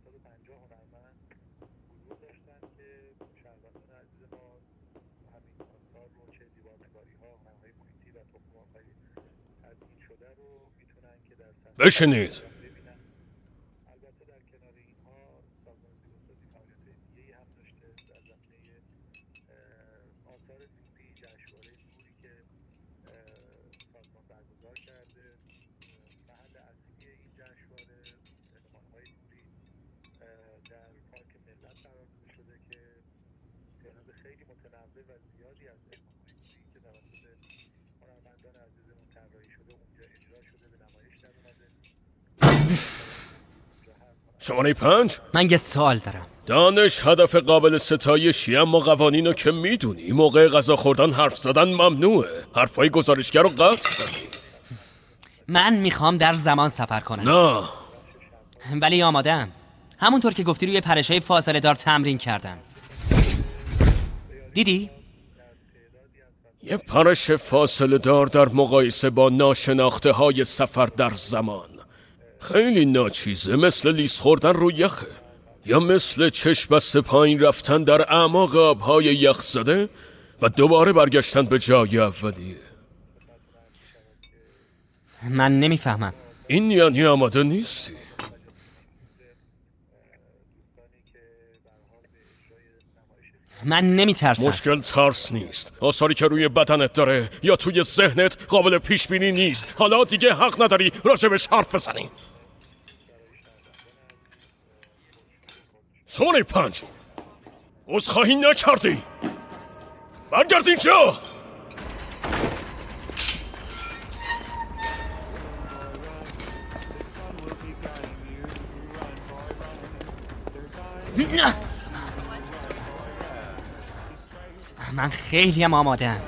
750 هنرمند حضور داشتن که شهروندان عزیز ما همین آثار رو چه دیوارنگاری‌ها، هنرهای محیطی و تخم‌مرغ‌های تدوین شده رو میتونن که در صفحه بشینید. ببینن. البته در کنار اینها سازمان زیباسازی فعالیت‌های دیگه‌ای هم داشته در زمینه آثار نوری، جشنواره نوری که سازمان برگزار کرده. محل اصلی این جشنواره نمایش‌های نوری در پارک ملت قرار داده شده که تعداد خیلی متنوع و زیادی از نمایش‌های نوری که توسط هنرمندان عزیزمون طراحی شده اونجا اجرا شده به نمایش در اومده. شماره 5. من یه سوال دارم. دانش هدف قابل ستایشی، اما قوانینو که میدونی. موقع غذا خوردن حرف زدن ممنوعه. حرفای گزارشگر رو قطع کردی. من میخوام در زمان سفر کنم. نه. ولی آمادم. همونطور که گفتی روی پرشای فاصله دار تمرین کردم. دیدی؟ یه پرش فاصله دار در مقایسه با ناشناخته های سفر در زمان خیلی ناچیزه. مثل لیس خوردن رو یخه، یا مثل چشم بسته پایین رفتن در اعماق آبهای یخ زده و دوباره برگشتن به جای اولیه. من نمیفهمم. این یعنی آماده نیستی. من نمیترسم. مشکل ترس نیست. آثاری که روی بدنت داره یا توی ذهنت قابل پیش بینی نیست. حالا دیگه حق نداری راجبش حرف بزنی. شماره 5. عذرخواهی نکردی. برگرد اینجا. نه. من خیلی هم آمادم.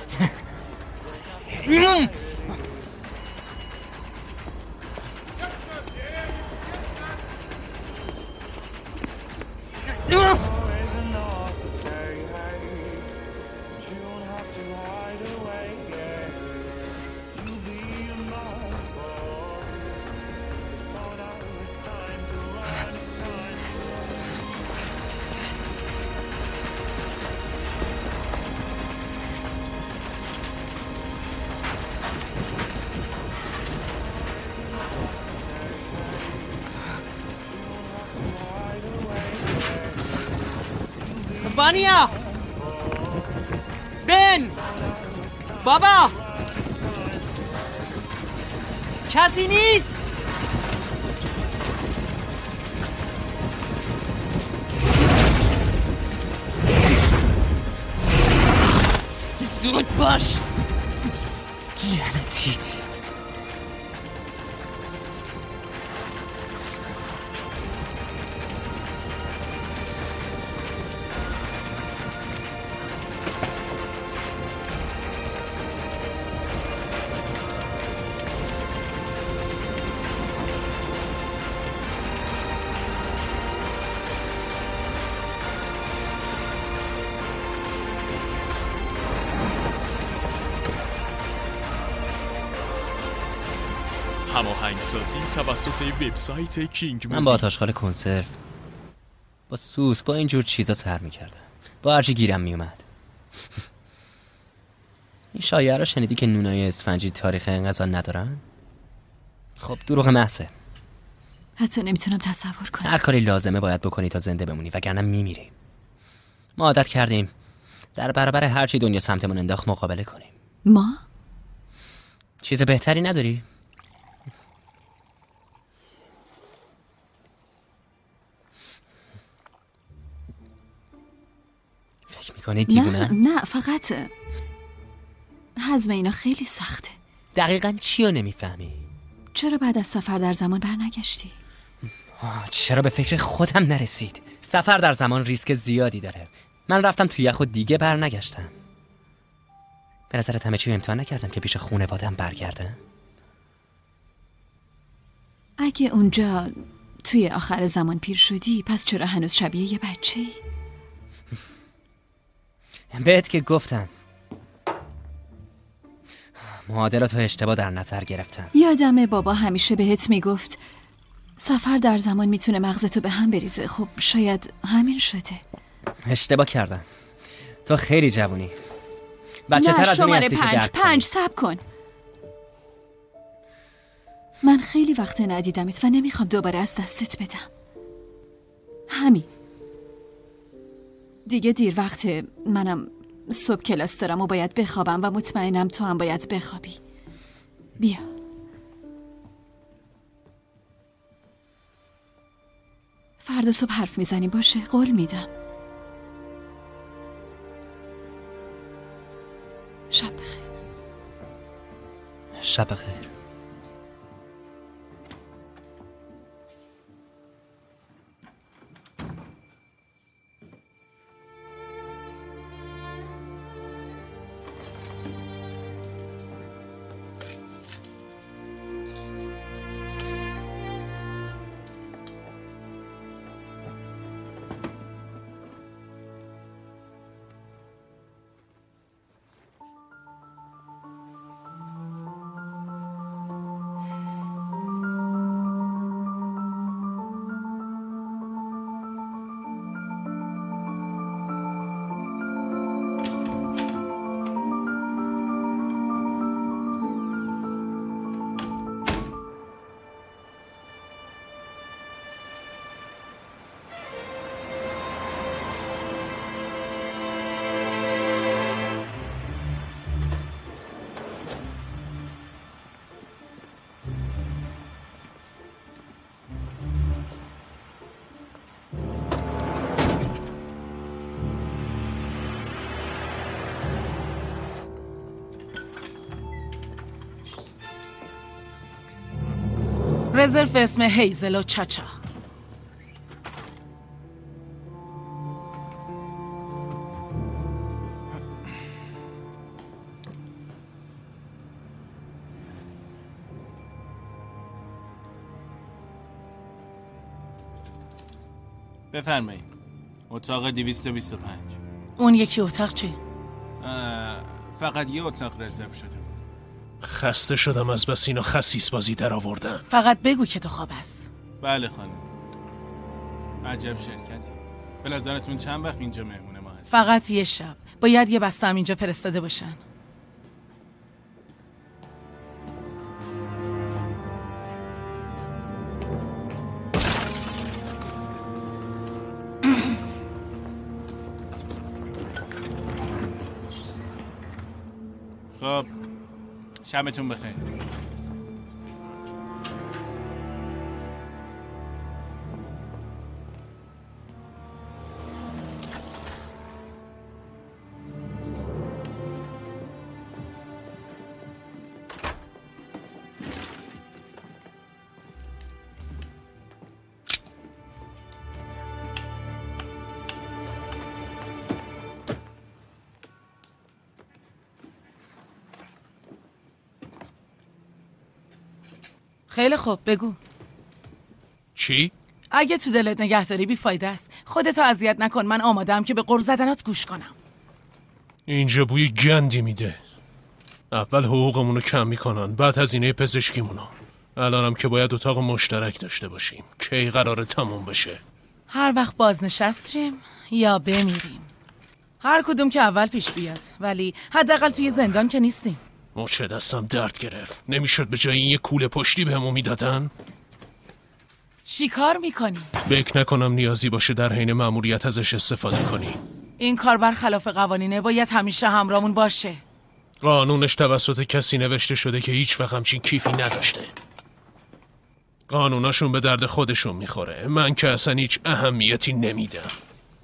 وانیا، بن، بابا، کسی نیست. زود باش. لعنتی. هماهنگسازی توسط وبسایت کینگ مووی. من با آتشخال کنسرو، با سوس، با اینجور چیزا سر میکردم. با هرچی گیرم میومد. این شایعه رو شنیدی که نونای اسفنجی تاریخ انقضا ندارن؟ خب دروغ محضه. حتی نمیتونم تصور کنم. هر کاری لازمه باید بکنی تا زنده بمونی، وگرنه میمیری. ما عادت کردیم در برابر هرچی دنیا سمتمون انداخت مقابله کنیم. ما؟ چیز بهتری نداری؟ فکر میکنی دیوونه؟ نه فقط هضم اینا خیلی سخته. دقیقاً چی رو نمیفهمی؟ چرا بعد از سفر در زمان برنگشتی؟ چرا به فکر خودم نرسید؟ سفر در زمان ریسک زیادی داره. من رفتم توی یخ و دیگه برنگشتم. به نظرت همه چی امتحان نکردم که پیش خانواده‌ام برگردم؟ اگه اونجا توی آخر زمان پیر شدی، پس چرا هنوز شبیه یه بچه‌ای؟ بهت که گفتم معادلاتو اشتباه در نظر گرفتم. یادمه بابا همیشه بهت میگفت سفر در زمان میتونه مغزتو به هم بریزه. خب شاید همین شده. اشتباه کردم. تو خیلی جوونی. بچه تر از اونی هستی که درک کنی. 5 صبر کن. من خیلی وقت ندیدمت و نمیخوام دوباره از دستت بدم. همین. دیگه دیر وقته. منم صبح کلاس دارم و باید بخوابم و مطمئنم تو هم باید بخوابی. بیا. فردا صبح حرف میزنیم باشه؟ قول میدم. شب بخیر. شب بخیر. رزرو اسم هیزل و چاچا. بفرمایید. اتاق 225. اون یکی اتاق چی؟ فقط یه اتاق رزرو شده. خسته شدم از بس اینا خسیس بازی در آوردن. فقط بگو که تو خواب است. بله خانم. عجب شرکتی. به نظرتون چند وقت اینجا مهمون ما هست؟ فقط یه شب. باید یه بسته هم اینجا فرستاده باشن. خب شبتون بخیر. خیلی خوب بگو. چی؟ اگه تو دلت نگهداری بیفایده است. خودتو اذیت نکن. من آماده‌ام که به غر زدنات گوش کنم. اینجا بوی گندی میده. اول حقوقمونو کم میکنن، بعد هزینه پزشکیمونو. الانم که باید اتاق مشترک داشته باشیم. کی قراره تموم بشه؟ هر وقت بازنشستیم یا بمیریم. هر کدوم که اول پیش بیاد. ولی حداقل توی زندان که نیستیم. مچ دستم درد گرفت. نمیشد به جای این یه کوله پشتی بهمون میدادن؟ چی کار میکنی؟ فکر نکنم نیازی باشه در حین مأموریت ازش استفاده کنی. این کار برخلاف قوانینه. باید همیشه همراهمون باشه. قانونش توسط کسی نوشته شده که هیچ وقت همچین کیفی نداشته. قانوناشون به درد خودشون میخوره. من که اصلا هیچ اهمیتی نمیدم.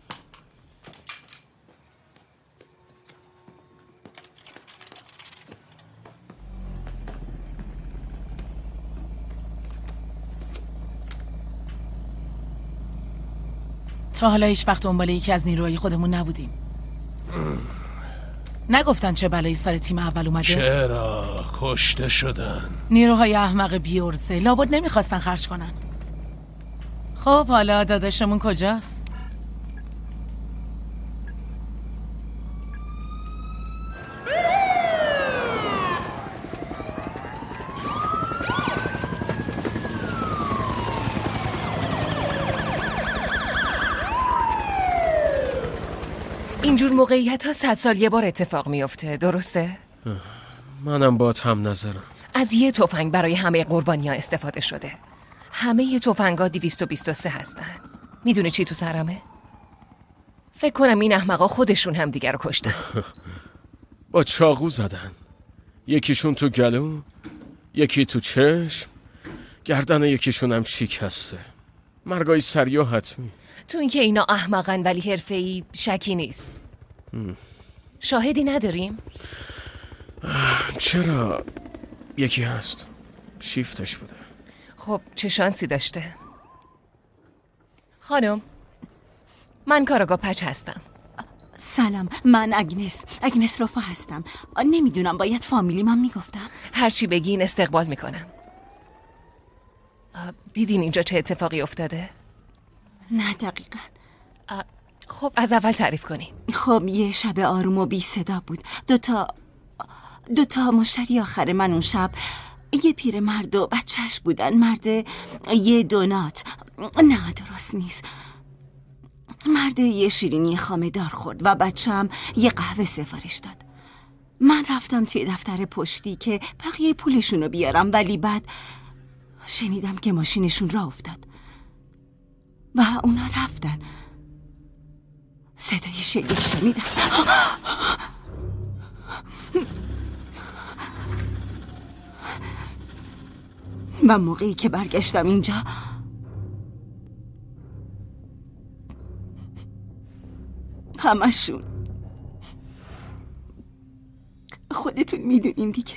تا حالا هیچ وقت دنبال یکی از نیروهای خودمون نبودیم. نگفتن چه بلایی سر تیم اول اومده؟ چرا؟ کشته شدن. نیروهای احمق بیورزه لابد نمیخواستن خرج کنن. خب حالا داداشمون کجاست؟ اینجور موقعیت ها 100 سال یه بار اتفاق میفته، درسته؟ منم با هم نظرم. از یه تفنگ برای همه قربانی ها استفاده شده. همه یه تفنگا 223 هستن. میدونی چی تو سرمه؟ فکر کنم این احمقا خودشون هم دیگر رو کشتن. با چاقو زدن. یکیشون تو گلو، یکی تو چشم، گردن یکیشون هم شکسته. مرگای سریع و حتمی. تو اینکه اینا احمقن ولی حرفه‌ای شکی نیست. شاهدی نداریم؟ چرا؟ یکی هست، شیفتش بوده. خب چه شانسی داشته؟ خانم، من کاراگاه پچ هستم. سلام، من اگنس رفا هستم. نمیدونم باید فامیلی من میگفتم. هرچی بگین استقبال میکنم. دیدین اینجا چه اتفاقی افتاده؟ نه دقیقاً. خب از اول تعریف کنین. خب یه شب آروم و بی صدا بود. دوتا مشتری آخر من اون شب، یه پیر مرد و بچهش بودن. مرد یه دونات، نه درست نیست، مرد یه شیرینی خامه دار خورد و بچه‌م یه قهوه سفارش داد. من رفتم توی دفتر پشتی که بقیه پولشونو بیارم، ولی بعد شنیدم که ماشینشون راه افتاد و اونا رفتن. صدای شلیک شنیدم و موقعی که برگشتم اینجا همشون، خودتون میدونین دیگه.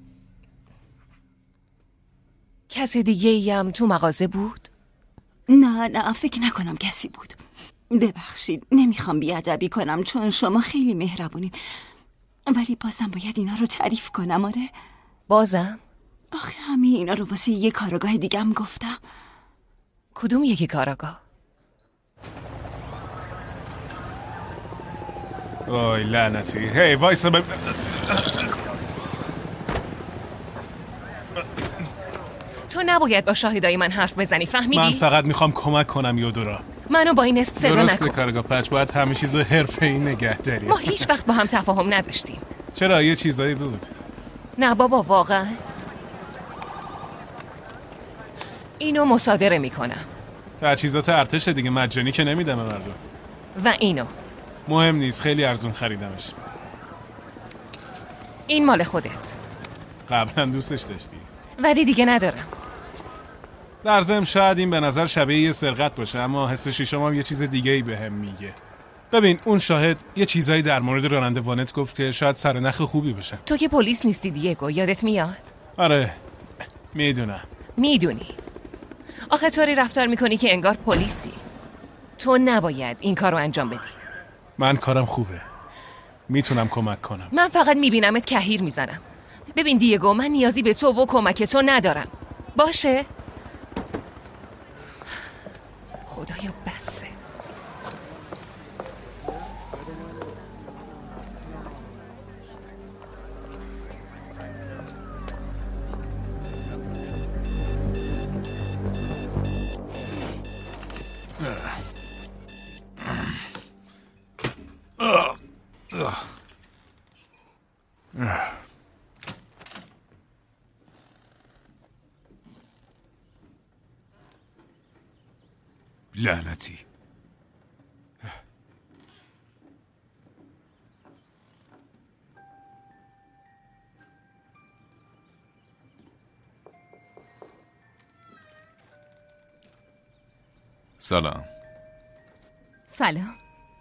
کسی دیگه ای هم تو مغازه بود؟ نه فکر نکنم کسی بود. ببخشید، نمیخوام بیادبی کنم چون شما خیلی مهربونین، ولی بازم باید اینا رو تعریف کنم. آره بازم؟ آخه همه اینا رو واسه یه کارگاه دیگه هم گفتم. کدوم یکی کارگاه؟ وای لعنتی. هی وایسا تو نباید با شاهدای من حرف بزنی، فهمیدی؟ من فقط میخوام کمک کنم یودورا. منو با این اسم صدا نکن. درسته کارگاه پچ، باید همه چیزو حرفه‌ای نگه داریم. ما هیچ وقت با هم تفاهم نداشتیم. چرا؟ یه چیزایی بود. نه بابا واقعا. اینو مصادره میکنم. تجهیزات ارتش دیگه، مجانی که نمیدم به مردم. و اینو مهم نیست، خیلی ارزون خریدمش. این مال خودت. قبلا دوستش داشتی ولی دیگه ندارم. در ضمن شاید این به نظر شبیه یه سرقت باشه، اما حس شیشم هم یه چیز دیگه ای بهم میگه. ببین اون شاهد یه چیزایی در مورد راننده وانت گفت که شاید سرنخ خوبی باشه. تو که پلیس نیستی دیگو، یادت میاد؟ آره میدونم. میدونی آخه طوری رفتار میکنی که انگار پلیسی. تو نباید این کارو انجام بدی. من کارم خوبه، میتونم کمک کنم. من فقط میبینمت کهیر میزنم. ببین دیگو، من نیازی به تو و کمک تو ندارم، باشه؟ خدایا بسه. لعنتی. سلام. سلام.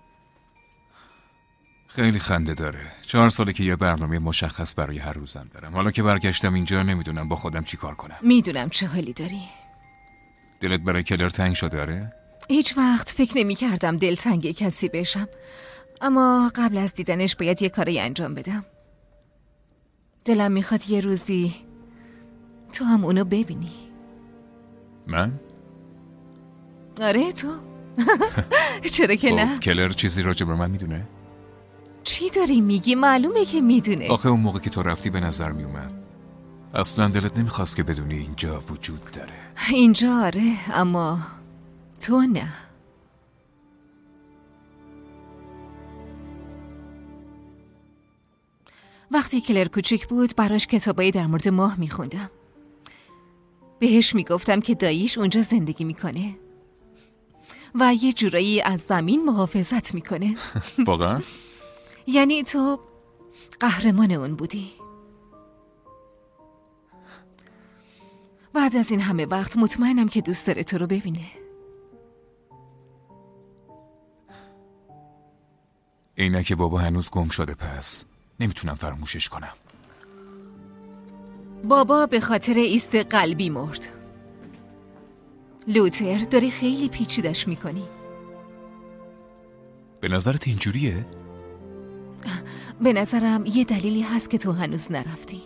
خیلی خنده داره. 4 ساله که یه برنامه مشخص برای هر روزم دارم. حالا که برگشتم اینجا نمیدونم با خودم چی کار کنم. میدونم چه حالی داری. دلت برای کلر تنگ شده آره؟ هیچ وقت فکر نمی کردم دلتنگ کسی بشم، اما قبل از دیدنش باید یه کاری انجام بدم. دلم میخواد یه روزی تو هم اونو ببینی. من؟ آره تو. چرا که نه؟ کلر چیزی راجع به من میدونه؟ چی داری میگی؟ معلومه که میدونه. آخه اون موقع که تو رفتی به نظر میومد اصلا دلت نمیخواست که بدونی اینجا وجود داره. اینجا آره، اما تو نه. وقتی کلر کوچیک بود براش کتابایی در مورد ماه میخوندم. بهش میگفتم که داییش اونجا زندگی میکنه و یه جورایی از زمین محافظت میکنه. واقعا؟ یعنی تو قهرمان اون بودی. بعد از این همه وقت مطمئنم که دوست داره تو رو ببینه. عینک بابا هنوز گم شده، پس نمیتونم فراموشش کنم. بابا به خاطر ایست قلبی مرد. لوتر، داری خیلی پیچیدش میکنی. به نظرت اینجوریه؟ به نظرم یه دلیلی هست که تو هنوز نرفتی.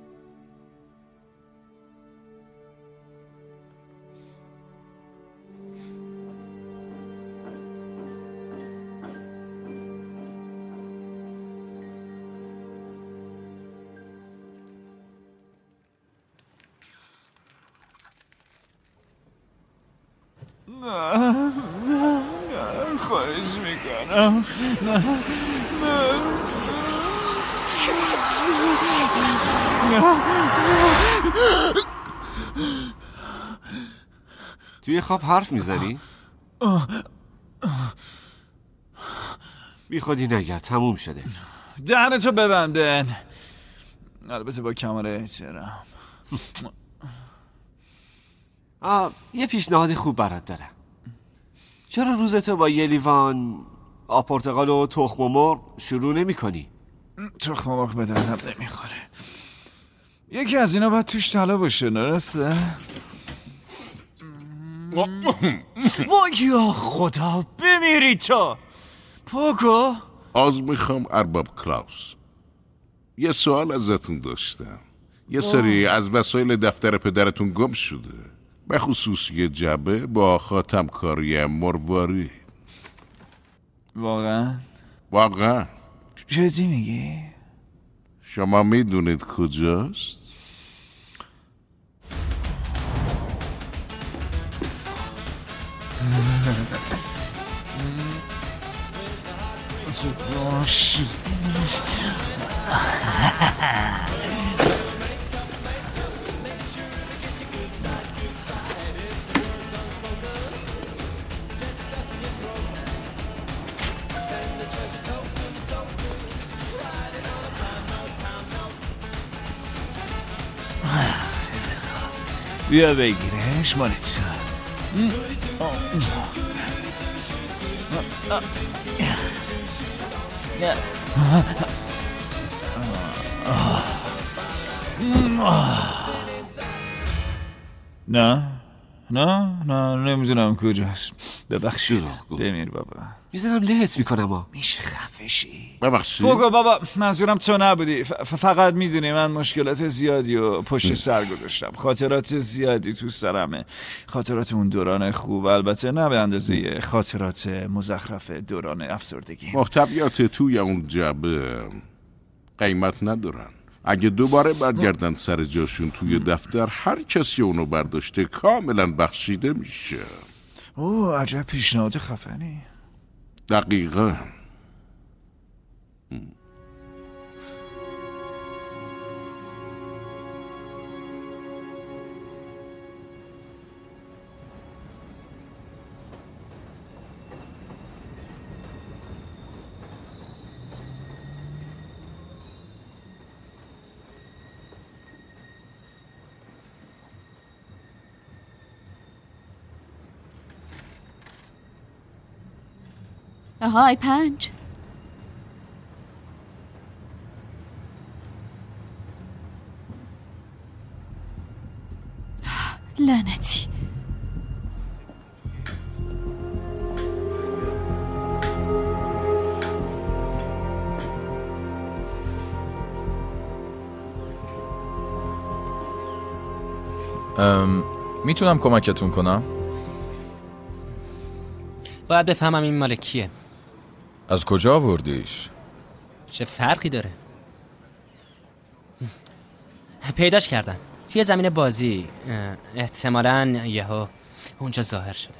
نه خواهش میکنم، توی خواب حرف میزنی؟ بی خودی نگرد، تموم شده. دهنتو ببندن. البته با کمال احترام. یه پیشنهاد خوب برات دارم. چرا روزتو با یه لیوان آب پرتقال و تخم مرغ شروع نمی کنی؟ تخم مرغ به دردم نمیخوره. یکی از اینا باید توش طلا باشه، درسته؟ وای خدا، بمیری تو پوکو. از میخوام ارباب کلاوس، یه سوال ازتون داشتم. یه سری از وسایل دفتر پدرتون گم شده، به خصوص یه جعبه با خاتم کاری مروارید. واقعا؟ واقعا. جدی میگی؟ شما میدونید کجاست؟ بیا بگیرش مالت. نه نمیدونم کجاست. ببخشید. بمیر بابا. میزنم لهت میکنم. میشه خفشی؟ ببخشید بابا منظورم تو نبودی. فقط میدونی من مشکلات زیادی و پشت سر گذاشتم. خاطرات زیادی تو سرمه. خاطرات اون دوران خوب، البته نه به اندازه خاطرات مزخرف دوران افسردگی. محتویات توی اون جعبه قیمت ندارن. اگه دوباره برگردن سر جاشون توی دفتر، هر کسی اونو برداشته کاملا بخشیده میشه. اوه عجب پیشنهاد خفنی. دقیقاً. آهای 5. لعنتی. میتونم کمکتون کنم؟ باید بفهمم این مال کیه. از کجا آوردیش؟ چه فرقی داره؟ پیداش کردم توی زمین بازی. احتمالاً یهو اونجا ظاهر شده.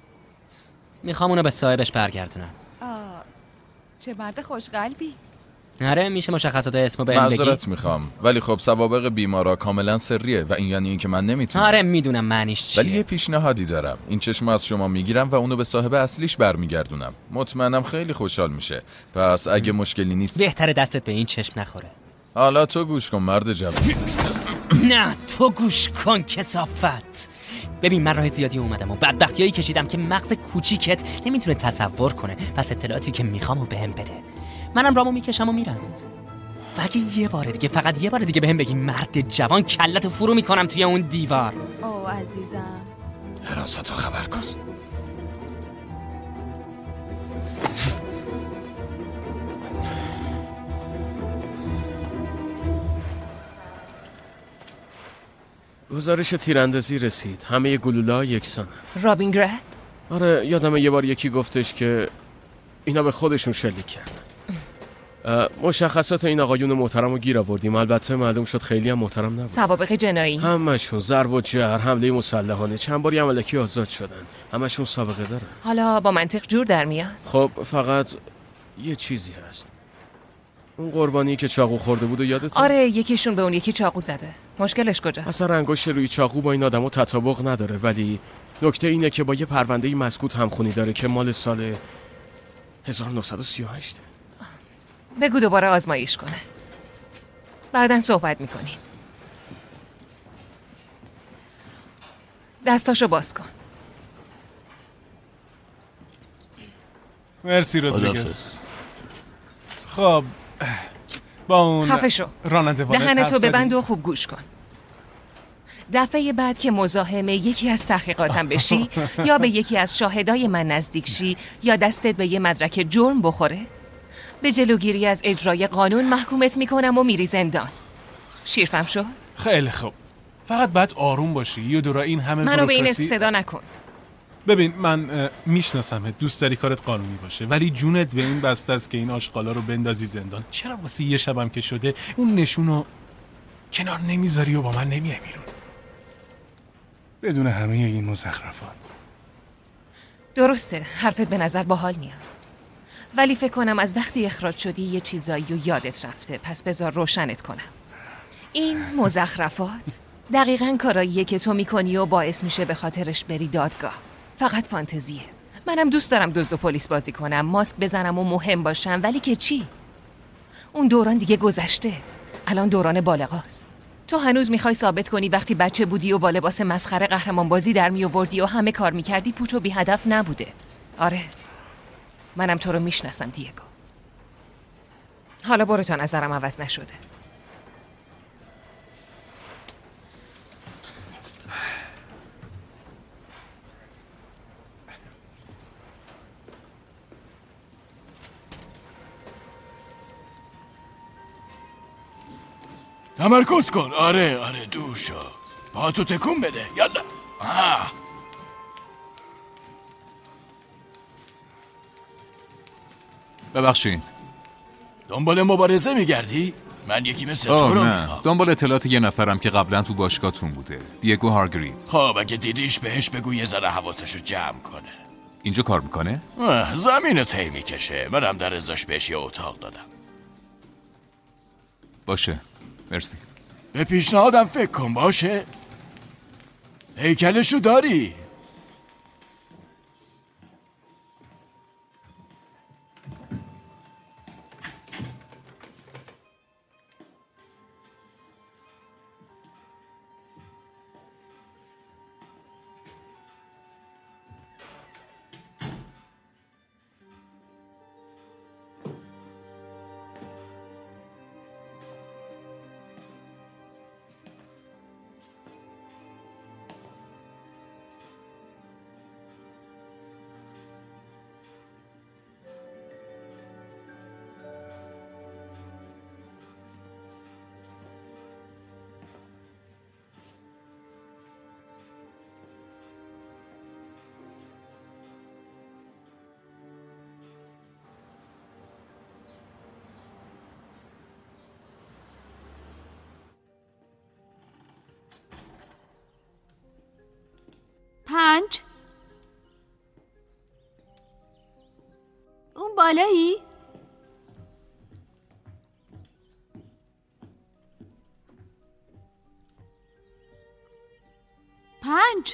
میخوام اونو به صاحبش برگردونم. چه مرد خوشقلبی. آره میشه مشخصات اسمو بهم بگی؟ معذرت میخوام ولی خب سوابق بیمارا کاملا سریه و این یعنی اینکه من نمیتونم. آره میدونم معنیش چیه. ولی یه پیشنهادی دارم. این چشمو از شما میگیرم و اونو به صاحب اصلیش برمیگردونم. مطمئنم خیلی خوشحال میشه. پس اگه مشکلی نیست بهتره دستت به این چشم نخوره. حالا تو گوش کن مرد جوان. نه تو گوش کن کثافت. ببین من راه زیادی اومدم و بدبختیایی کشیدم که مغز کوچیکت نمیتونه تصور کنه. پس اطلاعاتی که میخوامو بهم بده. منم رامو میکشم و میرم. و اگه یه بار دیگه فقط یه بار دیگه بهم بگی مرد جوان کلتو فرو میکنم توی اون دیوار. او عزیزم حراستو خبر کن. گزارش تیراندازی رسید. همه گلوله‌ها یکسانن. رابین گرد؟ آره یادمه یه بار یکی گفتش که اینا به خودشون شلیک کردن. مشخصات این آقایون محترم رو گیر آوردیم. البته معلوم شد خیلی هم محترم نبود. سوابق جنایی؟ همشون ضرب و جرح، حمله مسلحانه، چند باری عملکی آزاد شدن. همشون سابقه دارن. حالا با منطق جور در میاد؟ خب فقط یه چیزی هست. اون قربانی که چاقو خورده بود و یادته؟ آره یکیشون به اون یکی چاقو زده. مشکلش کجاست؟ اثر انگشت روی چاقو با این آدمو تطابق نداره، ولی نکته اینه که با یه پرونده مسکوت همخونی داره که مال سال 1938. بگو دوباره آزمایش کنه. بعدن صحبت میکنیم. دستاشو باز کن. مرسی رودریگز. خب با اون خفه شو. راننده وانت دهنتو ببند و خوب گوش کن. دفعه بعد که مزاحم یکی از تحقیقاتم بشی یا به یکی از شاهدای من نزدیک شی یا دستت به یه مدرک جرم بخوره، به جلوگیری از اجرای قانون محکومت میکنم و میری زندان. شیرفهم شد؟ خیلی خوب. فقط باید آروم باشی. یودورا این همه منو به این بروکراسی. اسم صدا نکن. ببین من میشناسمت، دوست داری کارت قانونی باشه، ولی جونت به این بسته است که این آشغالا رو بندازی زندان. چرا واسه یه شبم که شده اون نشونو کنار نمیذاری و با من نمیای بیرون بدون همه این مزخرفات؟ درسته حرفت به نظر باحال میاد، ولی فکر کنم از وقتی اخراج شدی یه چیزایی رو یادت رفته. پس بذار روشنت کنم. این مزخرفات دقیقاً کاراییه که تو میکنی و باعث میشه به خاطرش بری دادگاه. فقط فانتزیه. منم دوست دارم دزد و پلیس بازی کنم، ماسک بزنم و مهم باشم، ولی که چی؟ اون دوران دیگه گذشته. الان دوران بالغاست. تو هنوز میخوای ثابت کنی وقتی بچه بودی و با لباس مسخره قهرمان بازی در میآوردی و همه کار میکردی پوچ و بی هدف نبوده. آره منم تو رو میشناسم دیگو. حالا برو تا نظرم عوض نشده. تمرکز کن. آره دور شو. پاتو تکون بده. یالا. ببخشید. دنبال مبارزه میگردی؟ من یکی مثل تو رو میخوام. دنبال اطلاعات یه نفرم که قبلا تو باشگاهتون بوده. دیگو هارگریوز. خب اگه دیدیش بهش بگو یه ذره حواسشو جمع کنه. اینجا کار میکنه؟ زمین طی میکشه. منم در ازاش بهش یه اتاق دادم. باشه مرسی. به پیشنهادم فکر کن. باشه هیکلشو داری؟ پنج. اون بالایی؟ 5.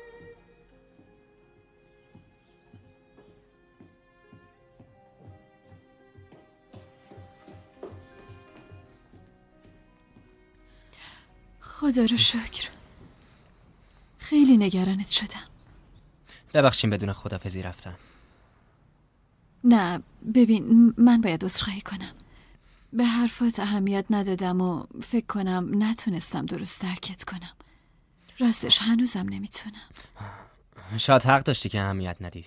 خدا رو شکر. خیلی نگرانت شدم. ببخشیم بدون خدافزی رفتم. نه ببین، من باید عذرخواهی کنم. به حرفات اهمیت ندادم و فکر کنم نتونستم درست درکت کنم. راستش هنوزم نمیتونم. شاید حق داشتی که اهمیت ندی.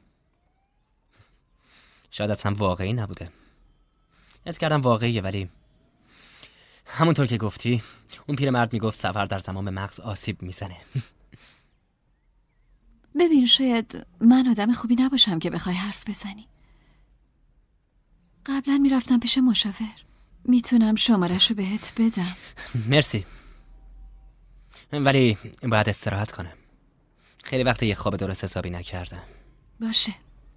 شاید اصلا واقعی نبوده. حس کردم واقعیه، ولی همونطور که گفتی اون پیرمرد میگفت سفر در زمان مغز آسیب میزنه. ببین شاید من آدم خوبی نباشم که بخوای حرف بزنی. قبلا میرفتم پیش مشاور. میتونم شماره‌شو بهت بدم. مرسی، ولی باید استراحت کنم. خیلی وقت یه خواب درست حسابی نکردم. باشه.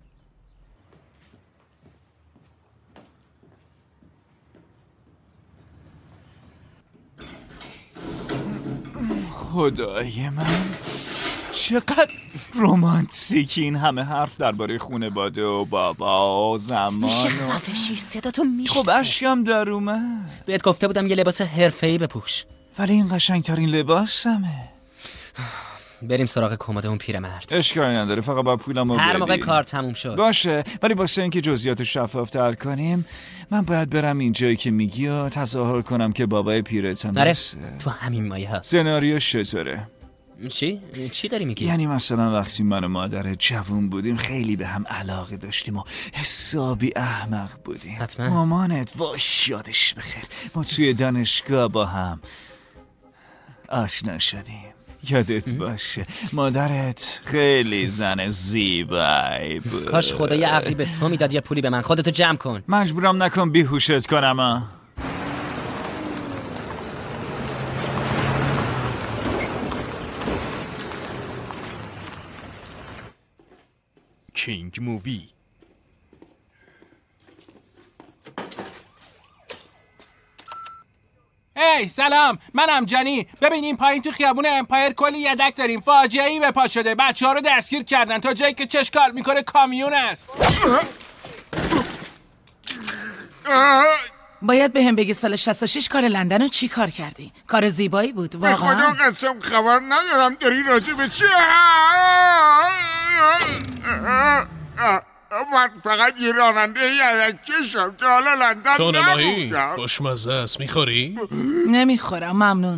خدای من چقدر رومانتیک این همه حرف درباره خانواده و بابا و زمان. میشه خفشی، صداتو میشه. خب اشکم در اومد. بهت گفته بودم یه لباس حرفه‌ای بپوش. ولی این قشنگترین لباسمه. بریم سراغ کمد اون پیرمرد. اشکالی نداره، فقط با پولمو هر بدی. موقع کار تموم شد باشه، ولی واسه اینکه جزئیاتو شفافتر کنیم من باید برم اینجایی که میگی و تظاهر کنم که بابای پیرتم هست. تو همین مایه هست. سناریو چطوره؟ چی داری میگی؟ یعنی مثلا وقتی من و مادر جوون بودیم خیلی به هم علاقه داشتیم و حسابی احمق بودیم. حتما. مامانت واش یادش بخیر ما توی دانشگاه با هم آشنا شدیم. یادت باشه مادرت خیلی زن زیبایی بود. کاش خدا یه عقلی به تو میداد یه پولی به من. خودتو جمع کن. مجبورم نکن بیهوشت کنم. کینگ مووی. هی سلام، منم جانی. ببین این پایین تو خیابون امپایر کلی یدک داریم. فاجعه‌ای به پا شده. بچه‌ها رو دستگیر کردن. تا جایی که چش کار میکنه کامیون است. باید به هم بگی سال 66 کار لندن رو چی کار کردی؟ کار زیبایی بود واقعا. به خدا قسم خبر ندارم داری راجع به چه. من فقط یه راننده یدک‌کشم تا حالا لندن تون ماهی نبودم. خوشمزه است، میخوری؟ نمیخورم ممنون.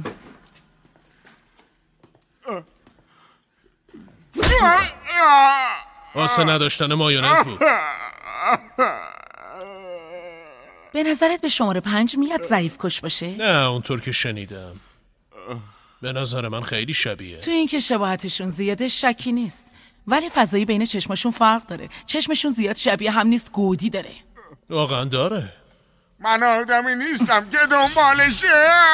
واسه نداشتن مایونز بود. به نظرت به شماره 5 میاد ضعیف کش باشه؟ نه اونطور که شنیدم. به نظر من خیلی شبیه. تو این که شباهتشون زیاده شکی نیست، ولی فضایی بین چشمشون فرق داره. چشمشون زیاد شبیه هم نیست، گودی داره. واقعا داره. من آدمی نیستم که دنبالشه.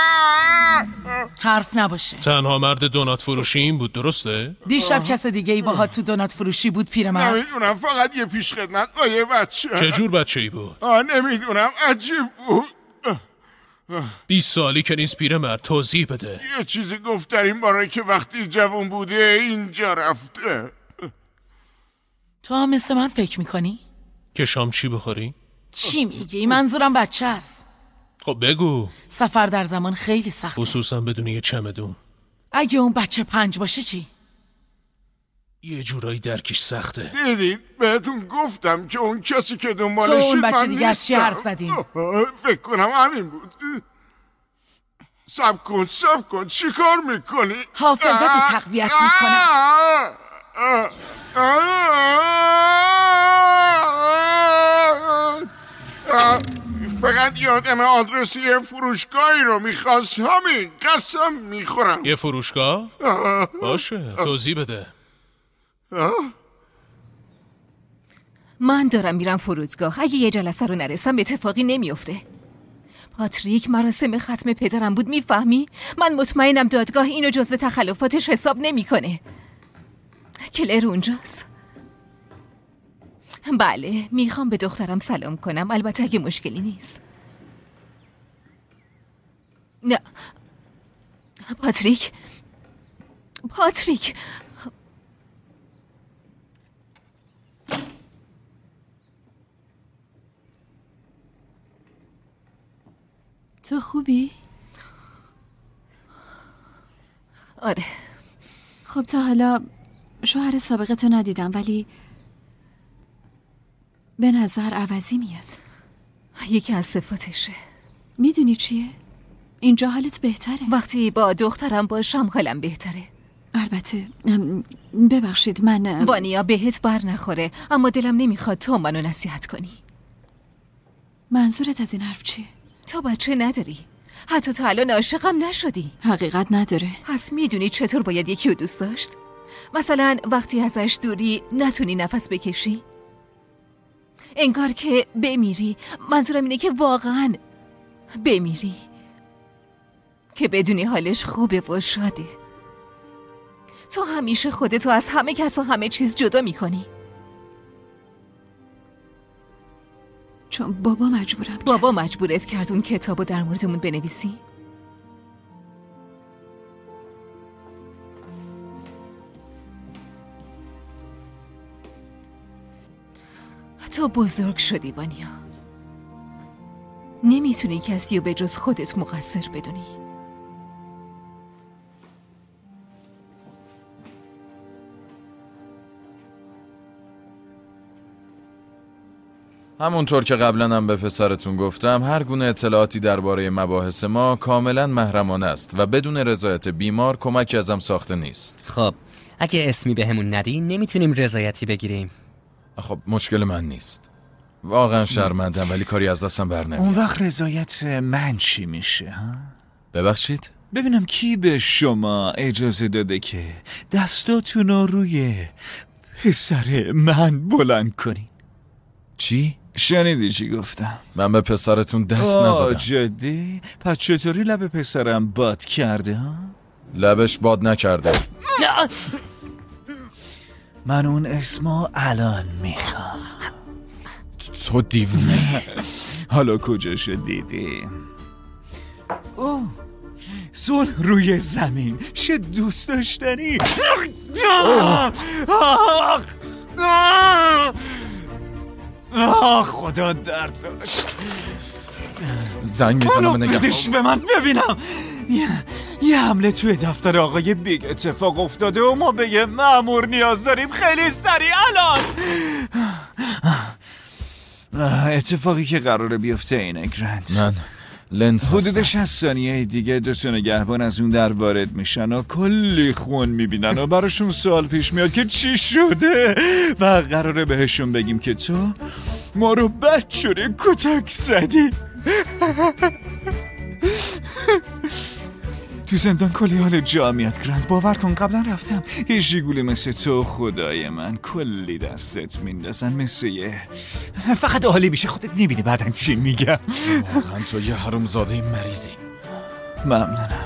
حرف نباشه. تنها مرد دونات فروشی این بود، درسته؟ دیشب کس دیگه ای باهات تو دونات فروشی بود پیرمرد؟ نمیدونم، فقط یه پیش خدمت یه بچه. چه جور بچه‌ای بود؟ نمیدونم، عجیب بود. 20 سالی که نیست پیرمرد، توضیح بده. یه چیزی گفت در این باره که وقتی جوان بوده اینجا رفته. تو هم مثل من فکر میکنی؟ که شام چی بخوری؟ چی میگی؟ منظورم بچه است. خب بگو. سفر در زمان خیلی سخته، خصوصا بدون یه چمدون. اگه اون بچه 5 باشه چی؟ یه جورایی درکش سخته. دیدید بهتون گفتم که اون کسی که دنبالش تو اون من بچه دیگه از چی نیستم. حرف زدیم؟ فکر کنم همین بود. سب کن چی کار میکنی؟ حافظتو تقویت میکنم. فقط یادم آدرس یه فروشگاهی رو میخواست، همین. قسم میخورم. یه فروشگاه؟ باشه توضیح بده. من دارم میرم فرودگاه. اگه یه جلسه رو نرسم اتفاقی نمیفته. پاتریک مراسم ختم پدرم بود، میفهمی؟ من مطمئنم دادگاه اینو جزو تخلفاتش حساب نمیکنه. کلر اونجاست. بله، میخوام به دخترم سلام کنم، البته اگه مشکلی نیست. نه پاتریک، پاتریک. تو خوبی؟ آره. خب تا حالا شوهر سابقتو ندیدم ولی به نظر عوضی میاد. یکی از صفاتشه. میدونی چیه؟ اینجا حالت بهتره. وقتی با دخترم باشم حالم بهتره. البته ببخشید من وانیا بهت بر نخوره، اما دلم نمیخواد تو منو نصیحت کنی. منظورت از این حرف چیه؟ تو بچه نداری، حتی تا الان عاشقم نشدی. حقیقت نداره. پس میدونی چطور باید یکی رو دوست داشت؟ مثلا وقتی ازش دوری نتونی نفس بکشی، انگار که بمیری. منظورم اینه که واقعا بمیری، که بدونی حالش خوبه و شاده. تو همیشه خودتو از همه کس و همه چیز جدا میکنی. چون بابا مجبورت کرد اون کتابو در موردمون بنویسی؟ تو بزرگ شدی وانیا، نمیتونی کسی رو به جز خودت مقصر بدونی. همونطور که قبلا هم به پسرتون گفتم، هر گونه اطلاعاتی درباره مباحث ما کاملا محرمانه است و بدون رضایت بیمار کمکی ازم ساخته نیست. خب اگه اسمی بهمون ندی نمیتونیم رضایتی بگیریم. خب مشکل من نیست. واقعا شرمندم ولی کاری از دستم برنمیاد. اون وقت رضایت من چی میشه ها؟ ببخشید؟ ببینم کی به شما اجازه داده که دستاتون رو روی پسر من بلند کنین؟ چی؟ شنیدی چی گفتم؟ من به پسرتون دست نزدم. جدی؟ پس چطوری لب پسرم باد کرده ها؟ لبش باد نکرده. من اون اسمو الان میخوام. تو دیوونه. حالا کجاشو دیدی؟ اوه زل روی زمین، چه دوست داشتنی. خدا درد داشت. زنگ میزنم نگم. بدش به من ببینم. یه حمله توی دفتر آقای بیگ اتفاق افتاده و ما به یه مأمور نیاز داریم خیلی سریع الان. اتفاقی که قراره بیفته اینه گرانت. من لنز حدود 60 ثانیه دیگه دو تا نگهبان از اون در وارد میشن و کلی خون میبینن و براشون سوال پیش میاد که چی شده و قراره بهشون بگیم که تو ما رو بدجوری کتک زدی. تو زندان کلی حال جا میاد گرند. باور کن قبلا رفتم یه ژیگولی مثل تو خدای من کلی دستت میندازن مثل یه فقط عالی میشه. خودت میبینی بعدن چی میگم. واقعا تو یه حرومزاده مریضی. ممنونم.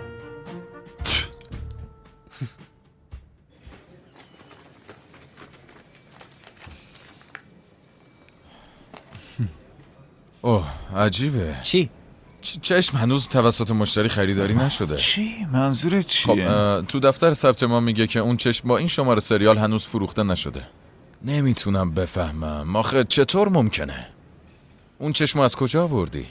اوه عجیبه. چی؟ چشم هنوز توسط مشتری خریداری نشده. چی؟ منظورت چیه؟ خب تو دفتر ثبت ما میگه که اون چشم با این شماره سریال هنوز فروخته نشده. نمیتونم بفهمم آخه چطور ممکنه؟ اون چشم از کجا آوردی؟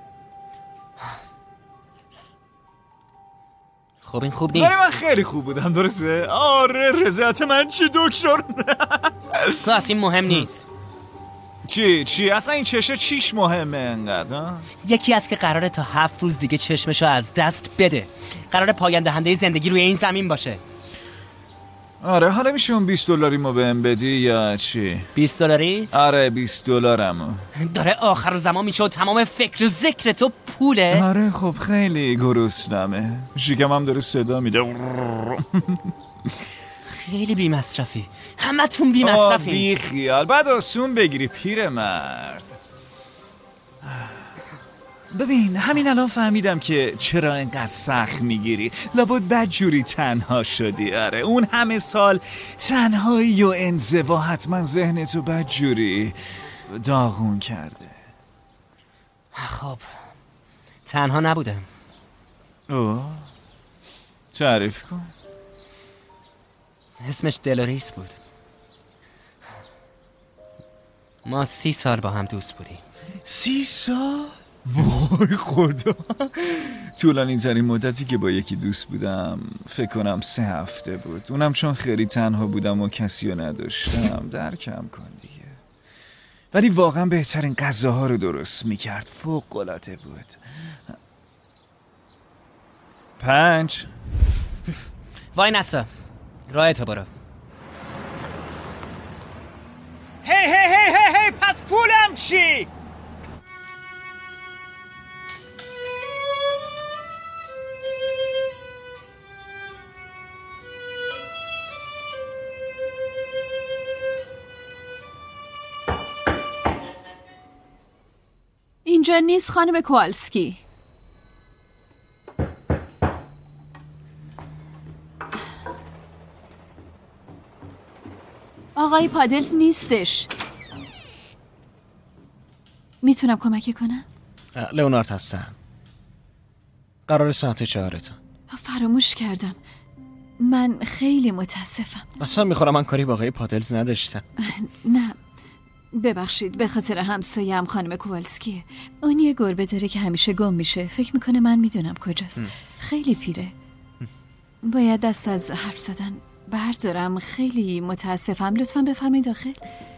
خب این خوب نیست. من خیلی خوب بودم درسته؟ آره رضایت من چی دکتر؟ تو اصلا مهم نیست. چی؟ اصلا این چشه چیش مهمه انقدر؟ یکی از که قراره تا 7 روز دیگه چشمشو از دست بده. قراره پایان دهنده زندگی روی این زمین باشه. آره حالا میشه اون $20 ما بهم بدی یا چی؟ $20؟ آره $20 داره آخر زمان میشه و تمام فکر و ذکر تو پوله. آره خب خیلی گرسنمه. شکمم داره صدا میده. خیلی بی مصرفی. همتون بی مصرفی. بی خیال بعد آسون بگیری پیر مرد. ببین همین الان فهمیدم که چرا اینقدر سخت میگیری. لابد بدجوری تنها شدی. آره اون همه سال تنهایی و انزوا حتما ذهنتو بدجوری داغون کرده. خب تنها نبودم. تعریف کن. اسمش دلوریس بود. ما 30 سال با هم دوست بودیم. 30 سال؟ وای خدا. طولانی ترین مدتی که با یکی دوست بودم فکر کنم 3 هفته بود. اونم چون خیلی تنها بودم و کسی رو نداشتم. درکم کن دیگه. ولی واقعا بهترین غذاها رو درست میکرد. فوق‌العاده بود. 5. وای نسا، راه تو برو. هی پس پولم چی؟ اینجا نیست خانم کوالسکی. آقای پادلز نیستش. میتونم کمکی کنم؟ لئونارد هستم. قرار ساعت 4 فراموش کردم. من خیلی متاسفم. اصلا میخورم من کاری با آقای پادلز نداشتم. نه ببخشید، به خاطر همسایه‌ام خانم کوالسکیه. اون یه گربه داره که همیشه گم میشه. فکر میکنه من میدونم کجاست. خیلی پیره. باید دست از حرف زدن بردارم. خیلی متاسفم. لطفاً بفرمایید داخل.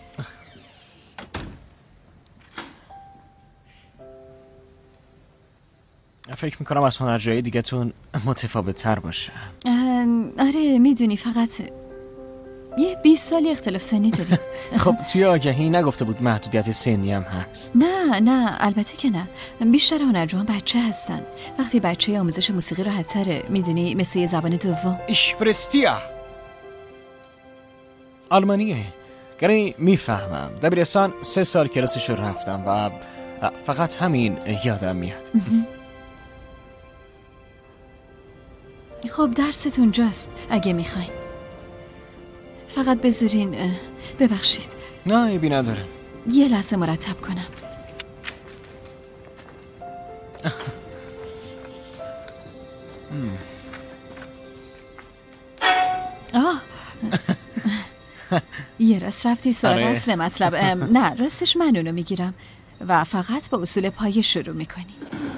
فکر میکنم از هنرجوی دیگه تون متفاوت تر باشه. آره میدونی، فقط یه 20 سالی اختلاف سنی داریم. خب توی آگهی نگفته بود محدودیت سنی هم هست؟ نه البته که نه. بیشتر هنرجوان بچه هستن. وقتی بچه آموزش موسیقی راحت تره، میدونی، مثل یه زبان دوم. ایشفرستیا آلمانیه. یعنی میفهمم. دبیرستان 3 سال کلاسش رو رفتم و فقط همین یادم میاد. خب درستون جاست اگه میخواین. فقط بذارین. ببخشید. نه ایبی نداره. یه لحظه مرتب کنم. یه راست رفتی سراغ اصل مطلب. نه راستش من اونو میگیرم و فقط با اصول پایه شروع میکنیم.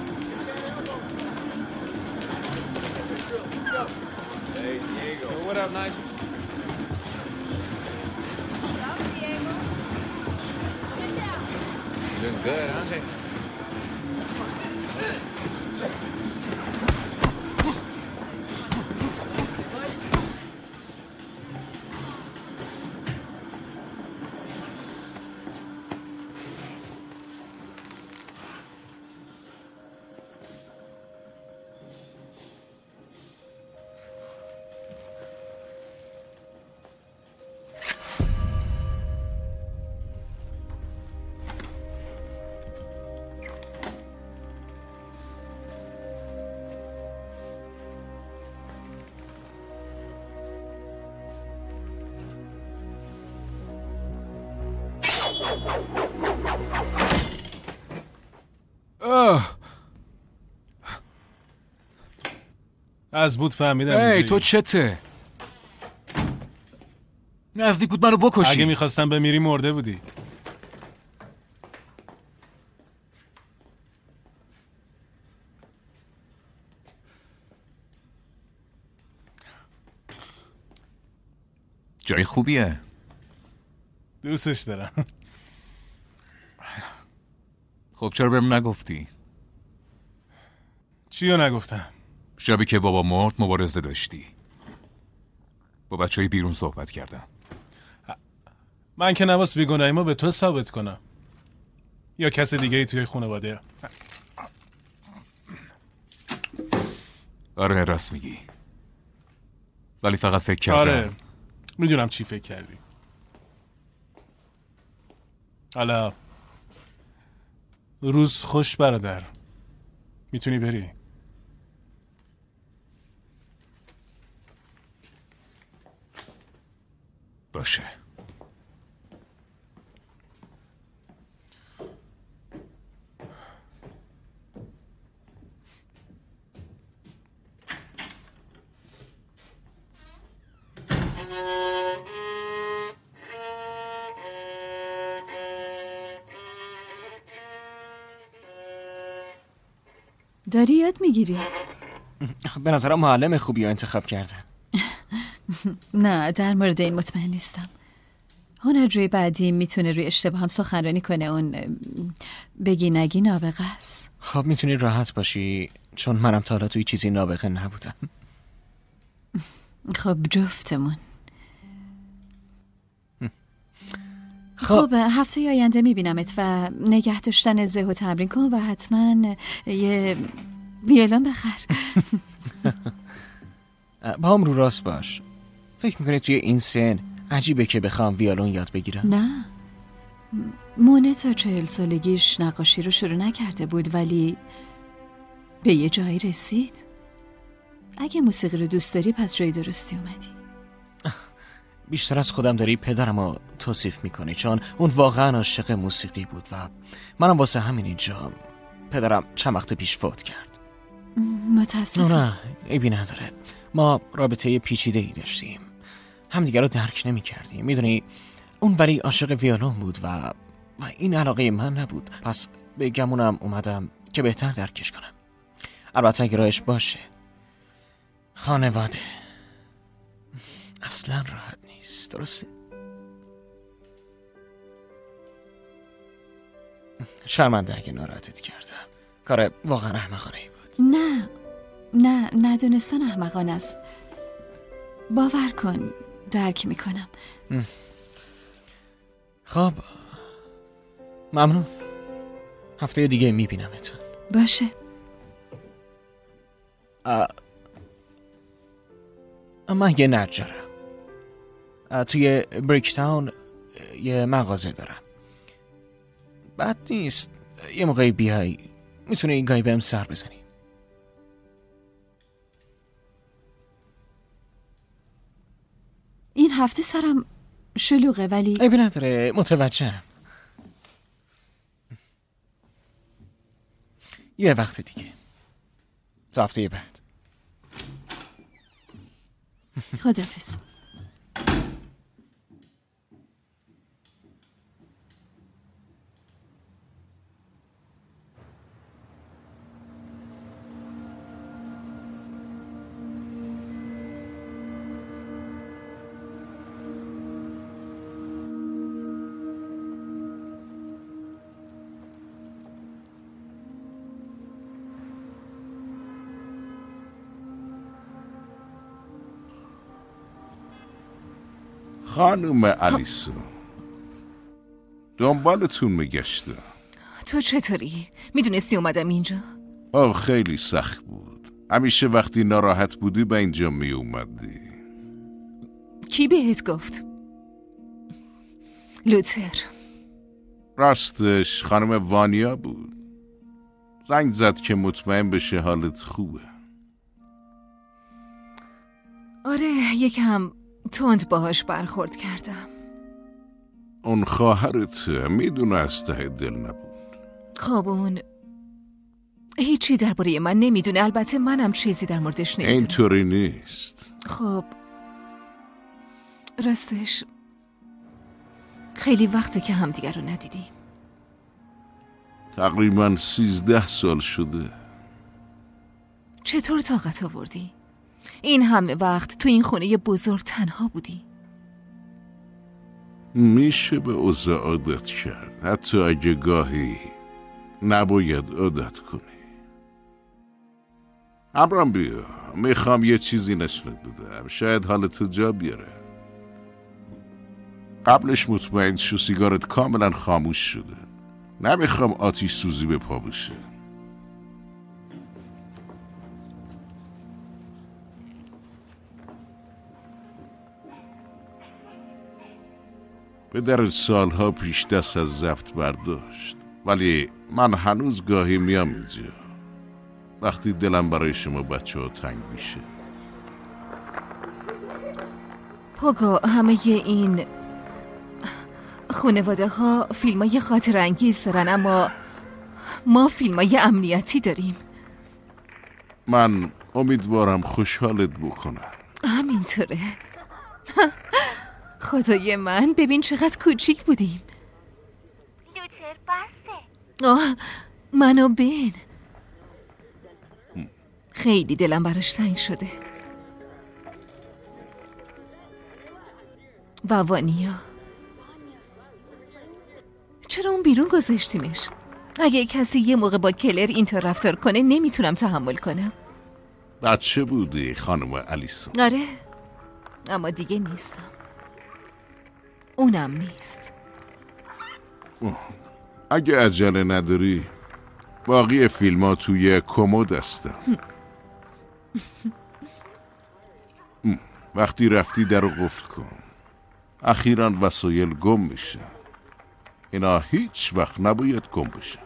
Good, aren't they? از بود فهمیدم. ای تو چته؟ نزدیک بود منو بکشی. اگه میخواستم بمیری مرده بودی. جای خوبیه. دوستش دارم. خب چرا بهم نگفتی؟ چیو نگفتم؟ شبی که بابا مرد مبارزه داشتی. با بچهای بیرون صحبت کردم. من که نواس بیگناهی ما به تو ثابت کنم یا کس دیگه ای توی خانواده. آره راست میگی، ولی فقط فکر کردم. آره میدونم چی فکر کردی. حالا روز خوش برادر، میتونی بری. باشه. داری یاد میگیری؟ به نظرم معلم خوبی رو انتخاب کردم. نه، در مورد این مطمئن نیستم. هنرجوی بعدی میتونه روی اشتباه هم سخنرانی کنه. اون بگی نگی نابغه است. خب میتونی راحت باشی چون منم تا حالا توی چیزی نابغه نبودم. خب جفتمون. خب هفته آینده میبینمت و نگه داشتن ذهن و تمرین کن و حتما یه ویولون بخر. با هم رو راست باش. فکر میکنی توی این سن عجیبه که بخوام ویولون یاد بگیرم؟ نه، مونه تا 40 سالگیش نقاشی رو شروع نکرده بود ولی به یه جایی رسید. اگه موسیقی رو دوست داری پس جای درستی اومدی. بیشتر از خودم داری پدرم رو توصیف میکنی چون اون واقعا عاشق موسیقی بود و منم واسه همین اینجا. پدرم چند وقت پیش فوت کرد. متاسفم. نه عیبی نداره. ما رابطه پیچیده ای داشتیم، همدیگر رو درک نمی کردیم. میدونی اون ولی عاشق ویولون بود و این علاقه من نبود. پس به گمونم اومدم که بهتر درکش کنم. البته اگه راهش باشه. خانواده اصلا راحت نیست، درسته؟ شرمنده اگه ناراحتت کردم. کار واقعا احمقانه ای بود. نه ندونستن احمقانه است. باور کن درک میکنم. خب ممنون. هفته دیگه میبینمتون. باشه. من یه نجارم. توی بریک تاون یه مغازه دارم. بد نیست یه موقعی بیای، میتونه این گاهی بهم سر بزنی. این هفته سرم شلوغه ولی عیبی نداره، متوجهم. یه وقت دیگه، تا هفته بعد. خداحافظ. خانم الیسا، دنبالتون میگشتم. تو چطوری؟ میدونستی اومدم اینجا؟ خیلی سخت بود. همیشه وقتی ناراحت بودی به اینجا می اومدی. کی بهت گفت؟ لوتر. راستش خانم وانیا بود. زنگ زد که مطمئن بشه حالت خوبه. آره یکم تند باهاش برخورد کردم. اون خواهرت میدونه از ته دل نبود. خب اون هیچی درباره من نمیدونه. البته منم چیزی در موردش نمیدونم. اینطوری نیست. خب راستش خیلی وقته که همدیگر رو ندیدیم. تقریبا 13 سال شده. چطور طاقت آوردی؟ این همه وقت تو این خونه بزرگ تنها بودی. میشه به اوضاع عادت کرد، حتی اگه گاهی نباید عادت کنی. ابرام بیا، میخوام یه چیزی نشونت بدم، شاید حالت جا بیاره. قبلش مطمئن شو سیگارت کاملا خاموش شده. نمیخوام آتیش سوزی به پا بشه. پدر سالها پیش دست از ضبط برداشت، ولی من هنوز گاهی میام اینجا وقتی دلم برای شما بچه ها تنگ میشه. پاگو، همه این خانواده ها فیلم های خاطر انگیز دارن، اما ما فیلم های امنیتی داریم. من امیدوارم خوشحالت بکنم. همینطوره. خدای من، ببین چقدر کوچیک بودیم. لوتر بسته. من و بن. خیلی دلم براش تنگ شده. و وانیا، چرا اون بیرون گذاشتیمش؟ اگه کسی یه موقع با کلر اینطور رفتار کنه نمیتونم تحمل کنم. بچه بودی خانم الیسون. آره، اما دیگه نیستم. اونم نیست. اگه عجله نداری باقی فیلم ها توی کمد هستن. وقتی رفتی در رو قفل کن. اخیراً وسایل گم میشه. اینا هیچ وقت نباید گم بشه.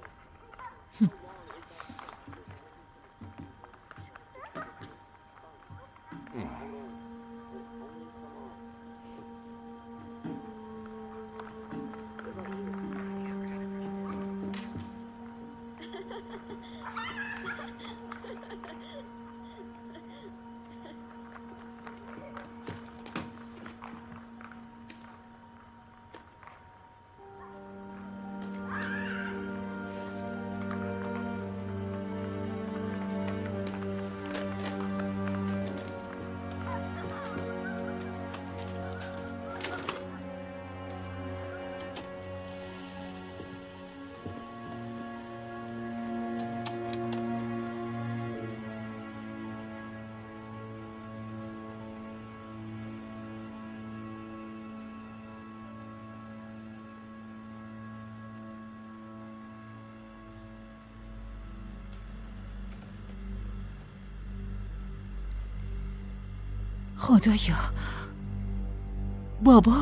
خدایا، بابا،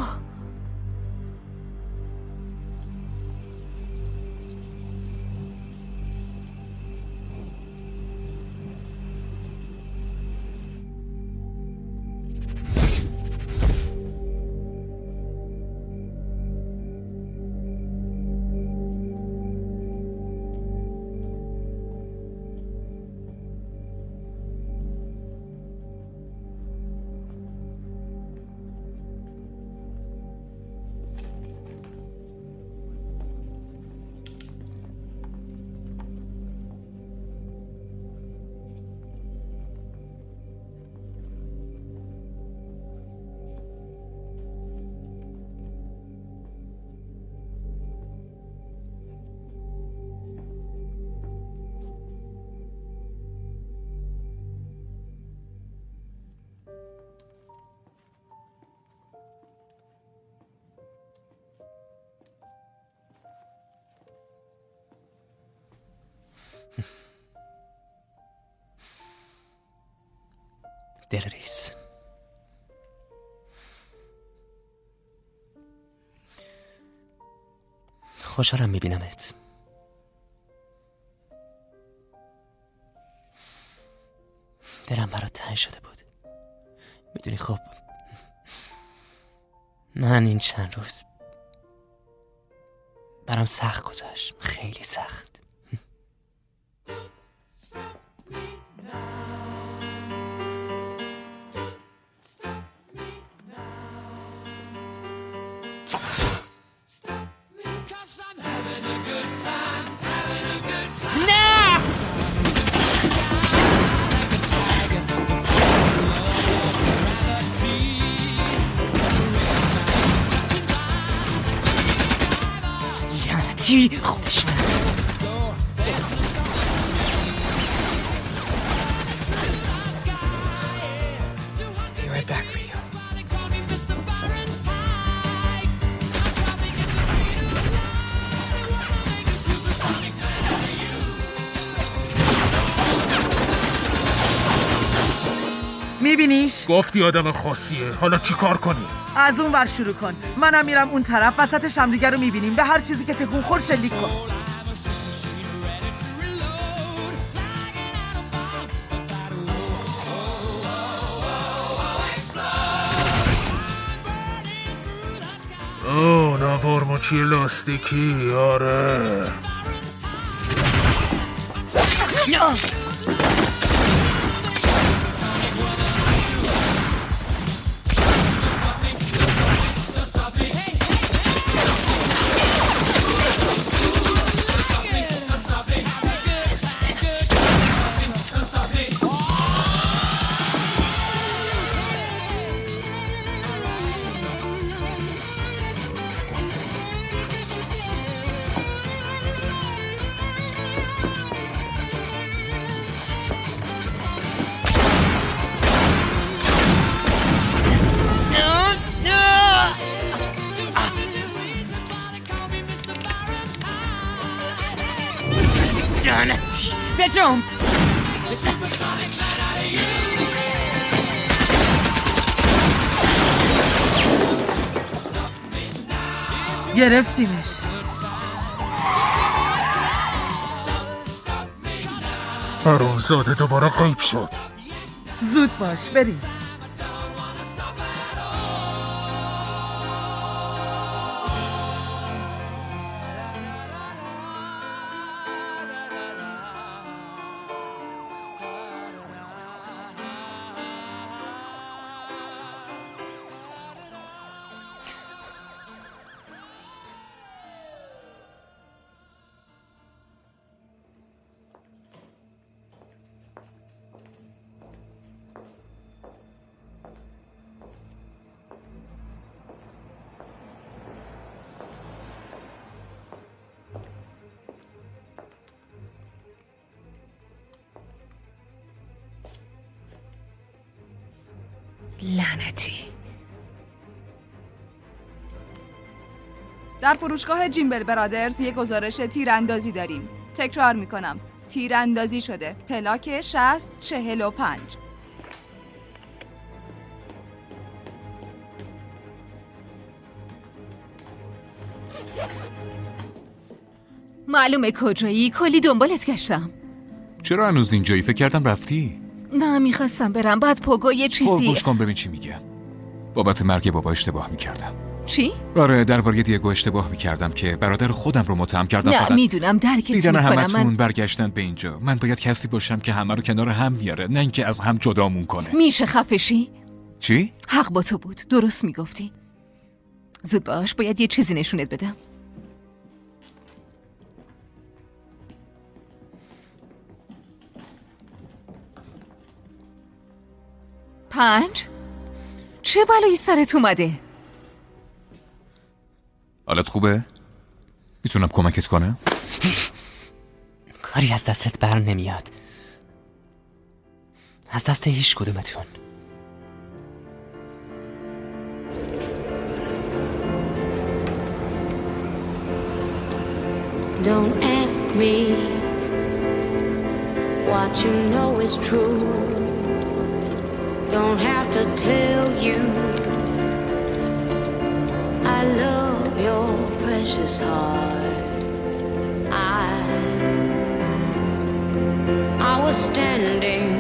دلریز. خوشحالم میبینمت. دلم برات تنگ شده بود. میدونی خب من این چند روز برام سخت گذشت، خیلی سخت. خودشون میبینیش؟ گفتی آدم خاصیه، حالا چی کار کنی؟ از اون ور شروع کن. منم میرم اون طرف، وسطش هم دیگه رو میبینیم. به هر چیزی که تکون خورد شلیک کن. اوه ناورموچی لاستیکی. آره بجنب. گرفتیمش. حرومزاده دوباره غیب شد. زود باش بریم. لعنتی. در فروشگاه جیمبل برادرز یک گزارش تیراندازی داریم. تکرار میکنم، تیراندازی شده. پلاک 6045. معلومه کجایی، کلی دنبالت گشتم. چرا هنوز اینجایی؟ فکر کردم رفتی. نه میخواستم برم، بعد پوگو یه چیزی. گوش کن ببین چی میگه. بابت مرگ بابا اشتباه میکردم. چی؟ آره درباره دیگو اشتباه میکردم که برادر خودم رو متهم کردم. نه میدونم، درکت دیدن میکنم. همتون برگشتن به اینجا. من باید کسی باشم که همه رو کنار هم میاره، نه اینکه از هم جدامون کنه. میشه خفشی؟ چی؟ حق با تو بود، درست میگفتی. زود باش، باید یه چیزی نشونت بدم. 5 چه بلایی سرت اومده؟ حالت خوبه؟ میتونم کمکت کنم؟ کاری از دستت بر نمیاد، از دست هیچ کدومتون. Don't ask me what you know is true. Don't have to tell you I love your precious heart. I was standing,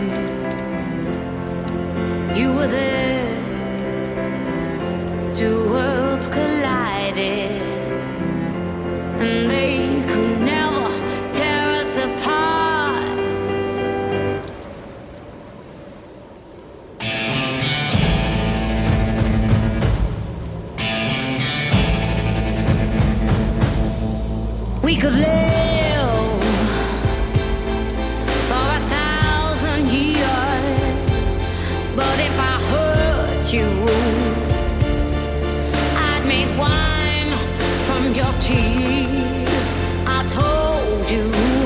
you were there. Two worlds collided, and they could never tear us apart. We could live for 1,000 years, but if I hurt you, I'd make wine from your tears. I told you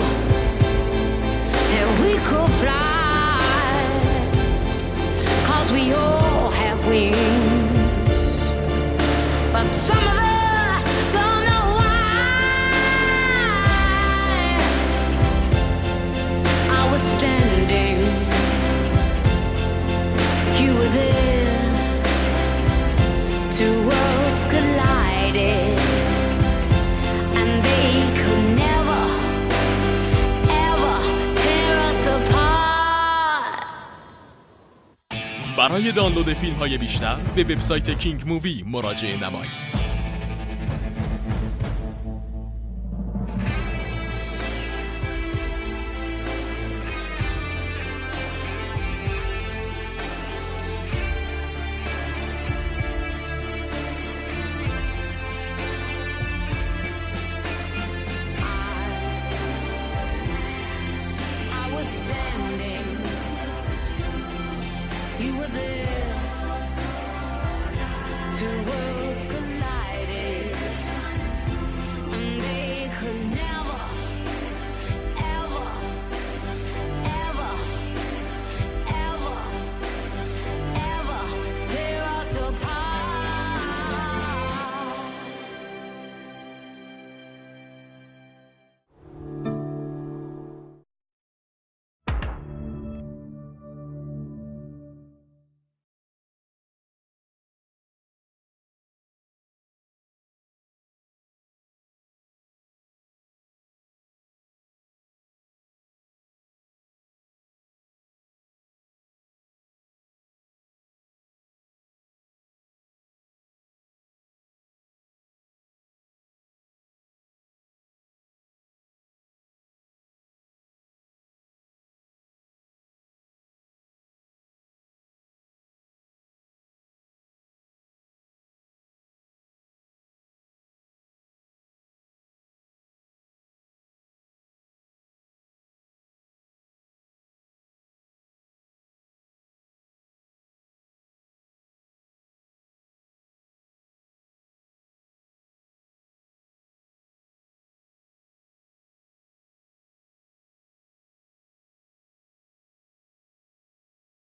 that we could fly, 'cause we all have wings, but some of us don't know why. I was standing, you were there, two worlds collided, and they could never, ever tear us apart. برای دانلود فیلم های بیشتر به وبسایت کینگ مووی مراجعه نمایید. I was standing.